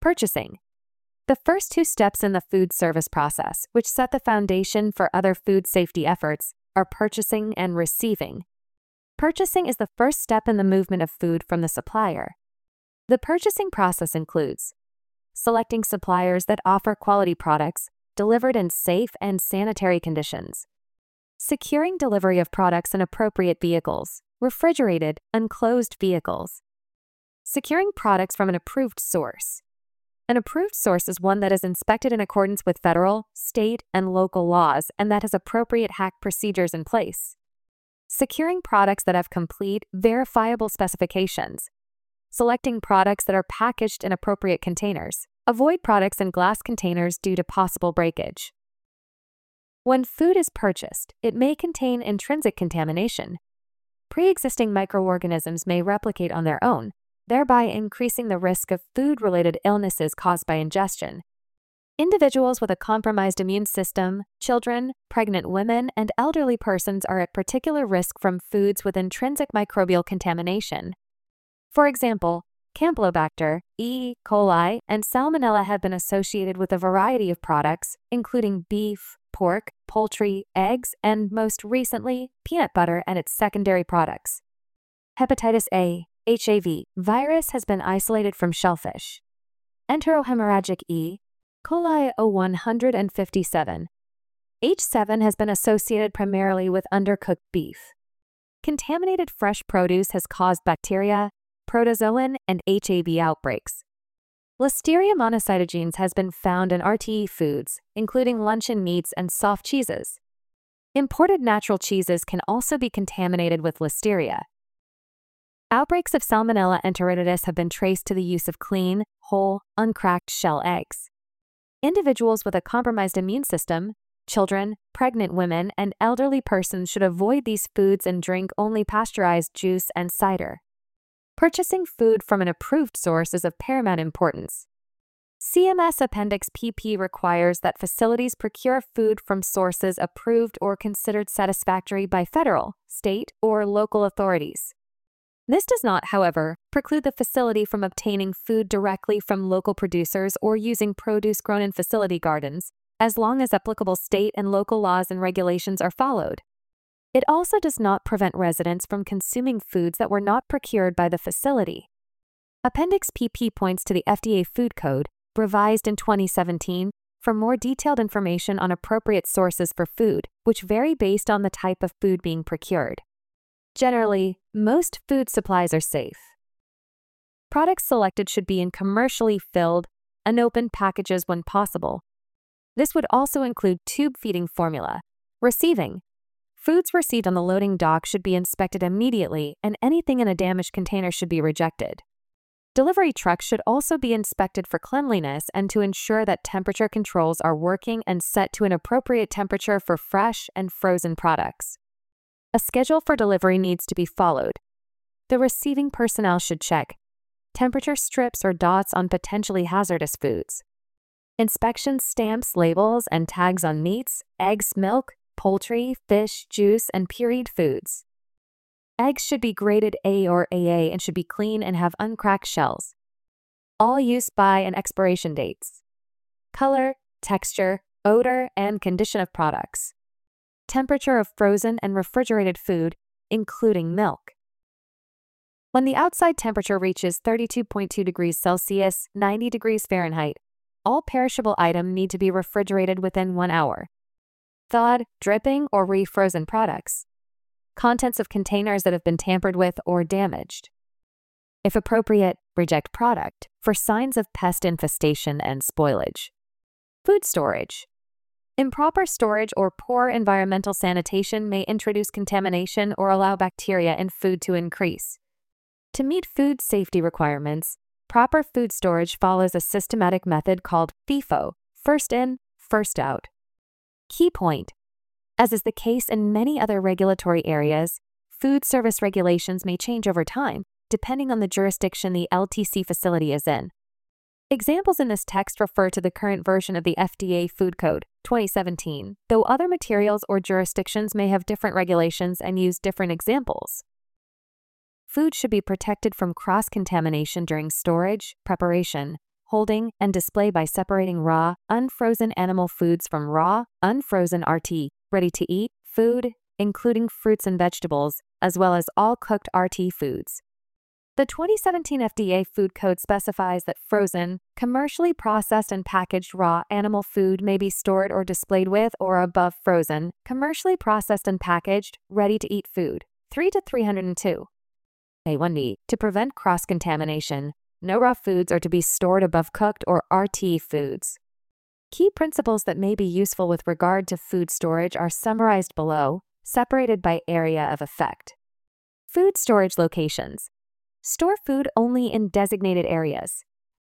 Purchasing. The first two steps in the food service process, which set the foundation for other food safety efforts, are purchasing and receiving. Purchasing is the first step in the movement of food from the supplier. The purchasing process includes selecting suppliers that offer quality products delivered in safe and sanitary conditions, securing delivery of products in appropriate vehicles, refrigerated, unclosed vehicles, securing products from an approved source. An approved source is one that is inspected in accordance with federal, state, and local laws and that has appropriate HACCP procedures in place. Securing products that have complete, verifiable specifications. Selecting products that are packaged in appropriate containers. Avoid products in glass containers due to possible breakage. When food is purchased, it may contain intrinsic contamination. Pre-existing microorganisms may replicate on their own, thereby increasing the risk of food-related illnesses caused by ingestion. Individuals with a compromised immune system, children, pregnant women, and elderly persons are at particular risk from foods with intrinsic microbial contamination. For example, Campylobacter, E. coli, and Salmonella have been associated with a variety of products, including beef, pork, poultry, eggs, and most recently, peanut butter and its secondary products. Hepatitis A, HAV, virus has been isolated from shellfish. Enterohemorrhagic E. coli O157. H7 has been associated primarily with undercooked beef. Contaminated fresh produce has caused bacteria, protozoan, and HAV outbreaks. Listeria monocytogenes has been found in RTE foods, including luncheon meats and soft cheeses. Imported natural cheeses can also be contaminated with Listeria. Outbreaks of Salmonella enteritidis have been traced to the use of clean, whole, uncracked shell eggs. Individuals with a compromised immune system, children, pregnant women, and elderly persons should avoid these foods and drink only pasteurized juice and cider. Purchasing food from an approved source is of paramount importance. CMS Appendix PP requires that facilities procure food from sources approved or considered satisfactory by federal, state, or local authorities. This does not, however, preclude the facility from obtaining food directly from local producers or using produce grown in facility gardens, as long as applicable state and local laws and regulations are followed. It also does not prevent residents from consuming foods that were not procured by the facility. Appendix PP points to the FDA Food Code, revised in 2017, for more detailed information on appropriate sources for food, which vary based on the type of food being procured. Generally, most food supplies are safe. Products selected should be in commercially filled, unopened packages when possible. This would also include tube feeding formula. Receiving. Foods received on the loading dock should be inspected immediately, and anything in a damaged container should be rejected. Delivery trucks should also be inspected for cleanliness and to ensure that temperature controls are working and set to an appropriate temperature for fresh and frozen products. A schedule for delivery needs to be followed. The receiving personnel should check temperature strips or dots on potentially hazardous foods. Inspection stamps, labels, and tags on meats, eggs, milk, poultry, fish, juice, and pureed foods. Eggs should be graded A or AA and should be clean and have uncracked shells. All use by and expiration dates. Color, texture, odor, and condition of products. Temperature of frozen and refrigerated food, including milk. When the outside temperature reaches 32.2 degrees Celsius, 90 degrees Fahrenheit, all perishable items need to be refrigerated within 1 hour. Thawed, dripping, or refrozen products. Contents of containers that have been tampered with or damaged. If appropriate, reject product for signs of pest infestation and spoilage. Food storage. Improper storage or poor environmental sanitation may introduce contamination or allow bacteria in food to increase. To meet food safety requirements, proper food storage follows a systematic method called FIFO, first in, first out. Key point. As is the case in many other regulatory areas, food service regulations may change over time, depending on the jurisdiction the LTC facility is in. Examples in this text refer to the current version of the FDA Food Code, 2017, though other materials or jurisdictions may have different regulations and use different examples. Food should be protected from cross-contamination during storage, preparation, holding, and display by separating raw, unfrozen animal foods from raw, unfrozen RT, ready-to-eat, food, including fruits and vegetables, as well as all cooked RT foods. The 2017 FDA Food Code specifies that frozen, commercially processed and packaged raw animal food may be stored or displayed with or above frozen, commercially processed and packaged, ready-to-eat food. 3 to 302. A1D. To prevent cross-contamination, no raw foods are to be stored above cooked or RT foods. Key principles that may be useful with regard to food storage are summarized below, separated by area of effect. Food storage locations. Store food only in designated areas.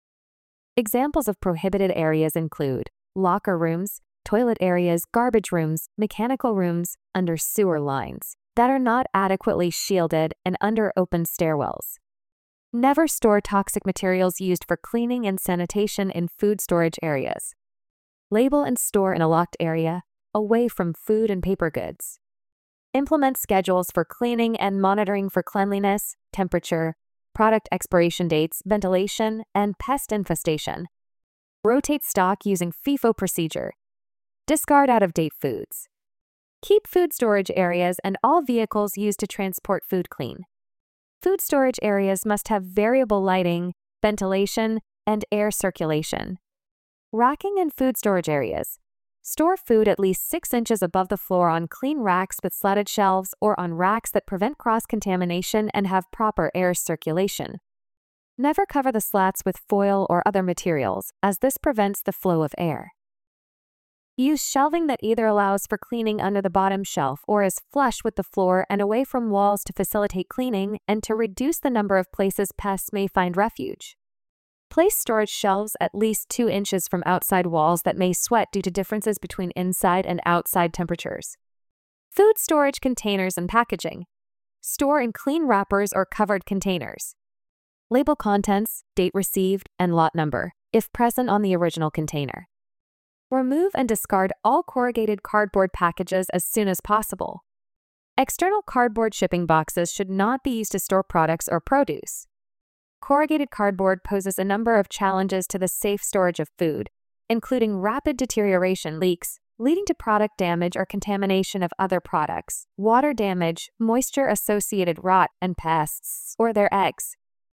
Examples of prohibited areas include locker rooms, toilet areas, garbage rooms, mechanical rooms, under sewer lines that are not adequately shielded, and under open stairwells. Never store toxic materials used for cleaning and sanitation in food storage areas. Label and store in a locked area, away from food and paper goods. Implement schedules for cleaning and monitoring for cleanliness, temperature, product expiration dates, ventilation, and pest infestation. Rotate stock using FIFO procedure. Discard out-of-date foods. Keep food storage areas and all vehicles used to transport food clean. Food storage areas must have variable lighting, ventilation, and air circulation. Racking in food storage areas. Store food at least 6 inches above the floor on clean racks with slatted shelves or on racks that prevent cross-contamination and have proper air circulation. Never cover the slats with foil or other materials, as this prevents the flow of air. Use shelving that either allows for cleaning under the bottom shelf or is flush with the floor and away from walls to facilitate cleaning and to reduce the number of places pests may find refuge. Place storage shelves at least 2 inches from outside walls that may sweat due to differences between inside and outside temperatures. Food storage containers and packaging. Store in clean wrappers or covered containers. Label contents, date received, and lot number, if present on the original container. Remove and discard all corrugated cardboard packages as soon as possible. External cardboard shipping boxes should not be used to store products or produce. Corrugated cardboard poses a number of challenges to the safe storage of food, including rapid deterioration, leaks, leading to product damage or contamination of other products, water damage, moisture-associated rot, and pests, or their eggs.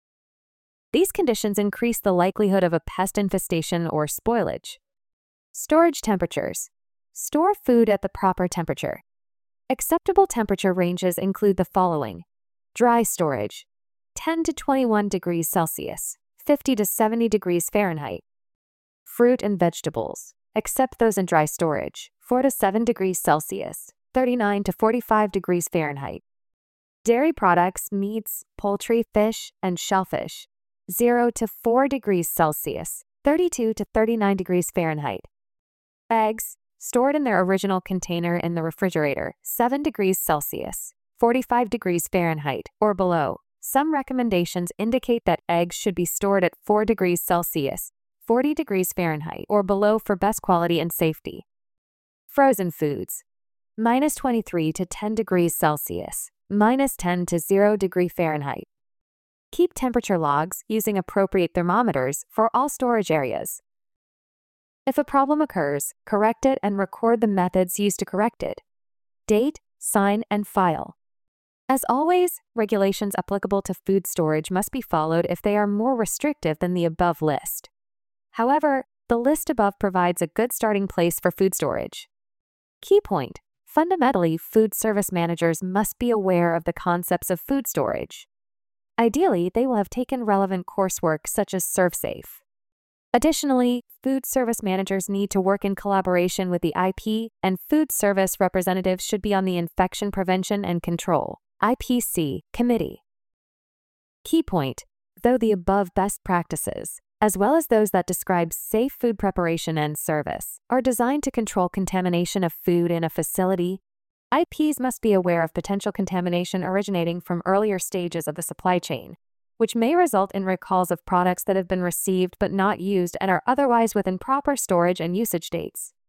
These conditions increase the likelihood of a pest infestation or spoilage. Storage temperatures. Store food at the proper temperature. Acceptable temperature ranges include the following: dry storage, 10 to 21 degrees Celsius, 50 to 70 degrees Fahrenheit. Fruit and vegetables, except those in dry storage, 4 to 7 degrees Celsius, 39 to 45 degrees Fahrenheit. Dairy products, meats, poultry, fish, and shellfish, 0 to 4 degrees Celsius, 32 to 39 degrees Fahrenheit. Eggs, stored in their original container in the refrigerator, 7 degrees Celsius, 45 degrees Fahrenheit, or below. Some recommendations indicate that eggs should be stored at 4 degrees Celsius, 40 degrees Fahrenheit, or below for best quality and safety. Frozen foods, minus 23 to 10 degrees Celsius, minus 10 to 0 degree Fahrenheit. Keep temperature logs using appropriate thermometers for all storage areas. If a problem occurs, correct it and record the methods used to correct it. Date, sign, and file. As always, regulations applicable to food storage must be followed if they are more restrictive than the above list. However, the list above provides a good starting place for food storage. Key point: fundamentally, food service managers must be aware of the concepts of food storage. Ideally, they will have taken relevant coursework such as ServSafe. Additionally, food service managers need to work in collaboration with the IP, and food service representatives should be on the Infection Prevention and Control (IPC) committee. Key point: though the above best practices, as well as those that describe safe food preparation and service, are designed to control contamination of food in a facility, IPs must be aware of potential contamination originating from earlier stages of the supply chain, which may result in recalls of products that have been received but not used and are otherwise within proper storage and usage dates.